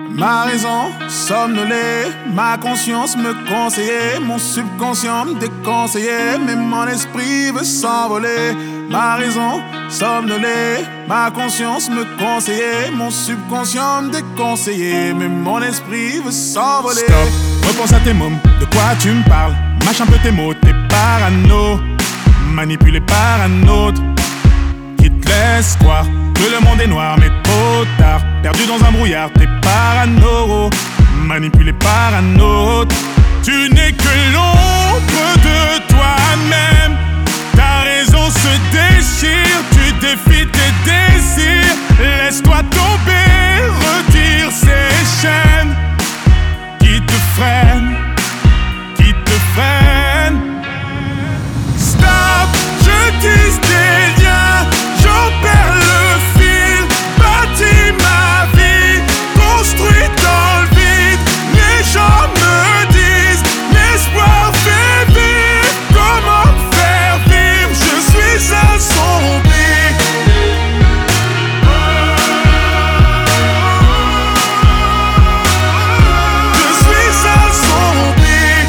Ma raison somnolée, ma conscience me conseillait, mon subconscient me déconseillait, mais mon esprit veut s'envoler. Ma raison somnolée, ma conscience me conseillait, mon subconscient me déconseillait, mais mon esprit veut s'envoler. Stop, repense à tes mômes, de quoi tu me parles? Mâche un peu tes mots, t'es parano, manipulé par un autre qui te laisse croire que le monde est noir, mais trop tard. Perdu dans un brouillard, t'es parano, manipulé par un autre. Tu n'es que l'ombre de toi-même. Ta raison se déchire, tu défies tes désirs. Laisse-toi tomber, retire ces chaînes qui te freinent, qui te freinent. Stop, je tisse des liens, j'en perds le fil. Bâtis ma vie, construit dans le vide. Les gens me disent, l'espoir fait vivre. Comment me faire vivre? Je suis un zombie. Je suis un zombie.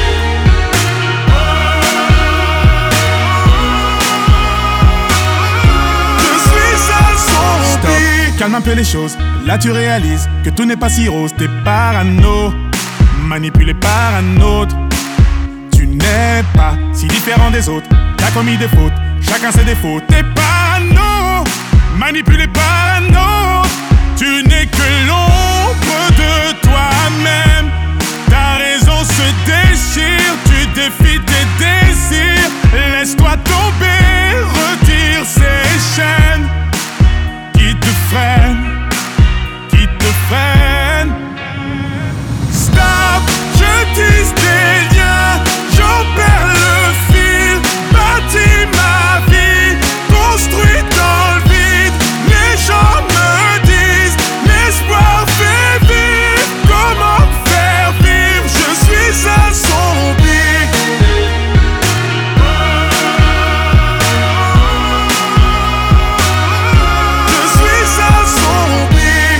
Je suis un zombie. Stop, calme un peu les choses. Là tu réalises que tout n'est pas si rose. T'es parano, manipulé par un autre. Tu n'es pas si différent des autres. T'as commis des fautes, chacun ses défauts. T'es parano, manipulé par un autre. Tu n'es que l'ombre de toi-même. Ta raison se déchire, tu défies tes désirs. Laisse-toi tomber, retire ces chaînes qui te freinent, qui te freinent. Stop, je tisse des liens, j'en perds le fil. Bâtis ma vie, construit dans le vide. Les gens me disent, l'espoir fait vivre. Comment me faire vivre? Je suis un zombie. Je suis un zombie.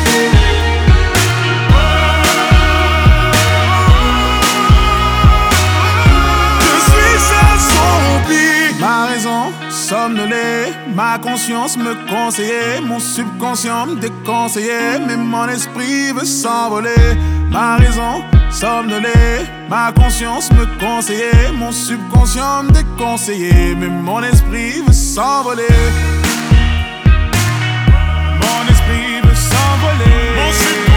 Je suis un zombie. Ma raison somnolée, ma conscience me conseillait, mon subconscient me déconseillait, mais mon esprit veut s'envoler. Ma raison somnolée, ma conscience me conseillait, mon subconscient me déconseillait, mais mon esprit veut s'envoler. Mon esprit veut s'envoler. Mon